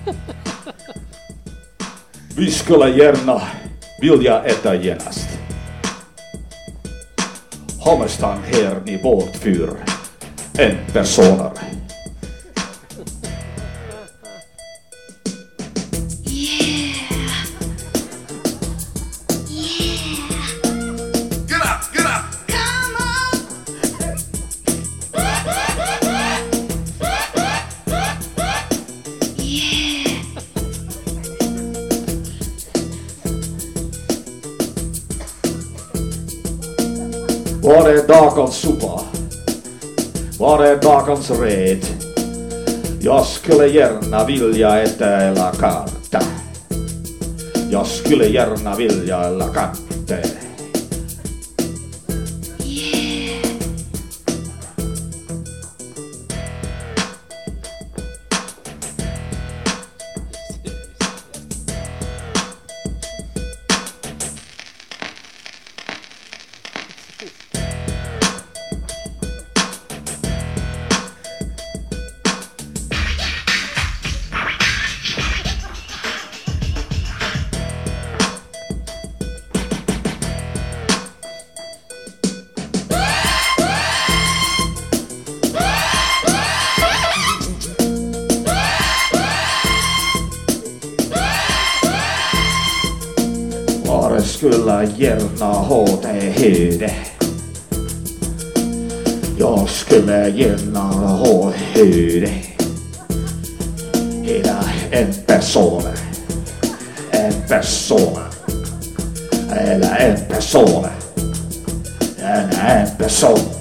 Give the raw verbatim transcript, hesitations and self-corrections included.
Vi skulle gärna vilja äta genast. Hammerstang här i vårt fyr. En personer. Var är dagens sopa? Var är dagens red? Jag skulle gärna vilja äta eller karta. Jag skulle gärna vilja eller katte. Var skulle gärna ha det höde. Jag skulle gärna ha höde. Hela en person. En person. Eller en person. En, en person.